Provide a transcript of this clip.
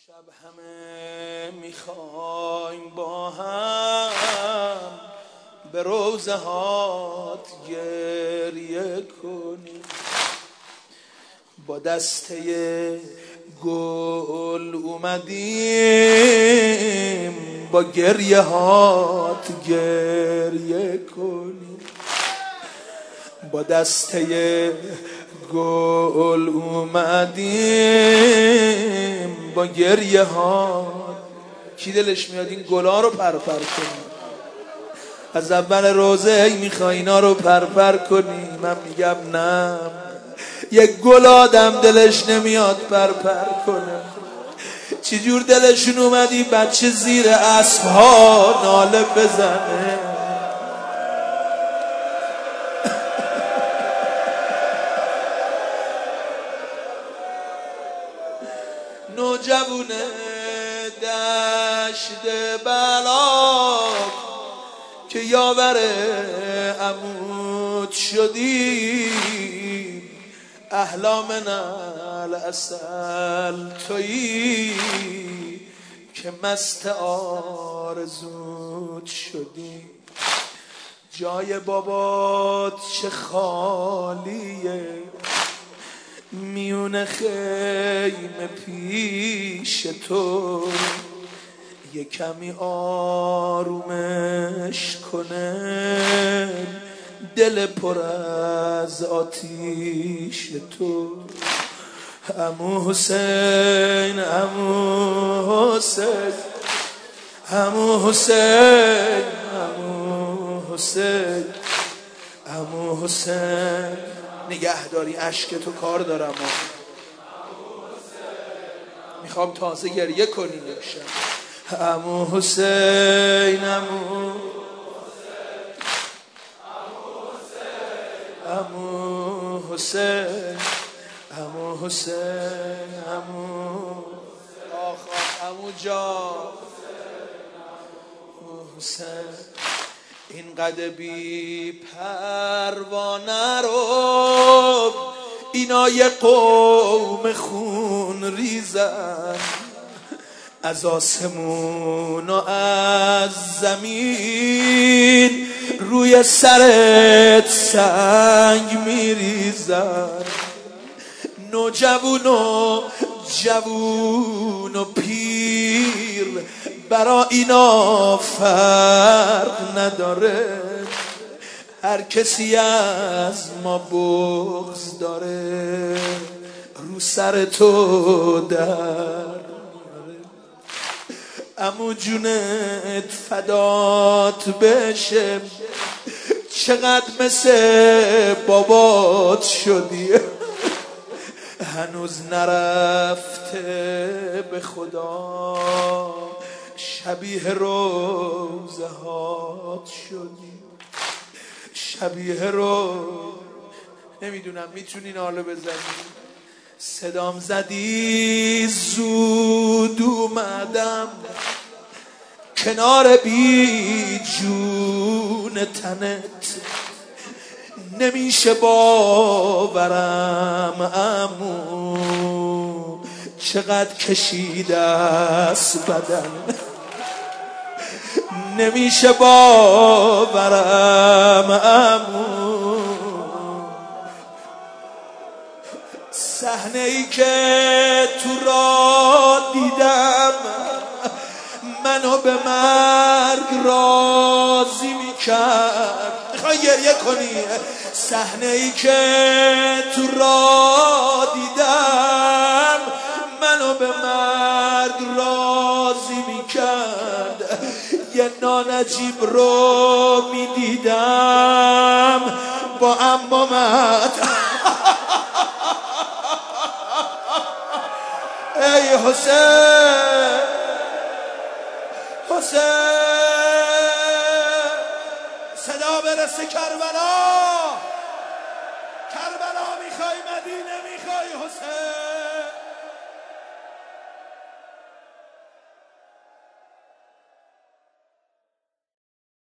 شب همه میخوایم با هم به روضه هات گریه کنیم، با دسته گل اومدیم با گریه هات گریه کنیم، با دسته گل اومدیم با گریه ها. کی دلش میاد این گلا رو پرپر کنیم؟ از اول روزه میخوای اینا رو پرپر کنی؟ من میگم نه، یک گل آدم دلش نمیاد پرپر کنه. چجور دلشون اومدی بچه زیر اسب ها ناله بزنه؟ نوجوونه دشت بلاک که یاور عمود شدی، احلا من العسل تویی که مست آرزوت شدی. جای بابات چه خالیه، میونه خیمه پیش تو، یه کمی آرومش کنه دل پر از آتیش تو. عمو حسین، عمو حسین، عمو حسین، عمو حسین، عمو حسین، نگهداری اشک تو کار دارم، میخوام تازه گریه کنی نکشم. عمو حسین، عمو حسین، عمو حسین، عمو آخ عمو جان حسین. اینقدر بی پروانه رو اینا یه قوم خون ریزن، از آسمون و از زمین روی سرت سنگ میریزن. نوجوون و جوون و پیر برا اینا فرق نداره، هر کسی از ما بغض داره رو سر تو در. عمو جونت فدات بشه، چقدر مثل بابات شدی، هنوز نرفته به خدا، شبیه روضه هات شدی، شبیه نمیدونم میتونی ناله بزنی؟ صدام زدی زود اومدم کنار بی جون تنت، نمیشه باورم عمو چقدر کشیده است بدن، نمیشه باورم عمو. صحنه ای که تو را دیدم منو به مرگ راضی میکرد. میخوای گریه کنی؟ صحنه ای که تو را دیدم منو به مرگ راضی میکرد، یه نانجیب رو میدیدم با عمامت. ای حسین، حسین، صدا برسه کربلا، کربلا میخوای مدینه میخوای حسین.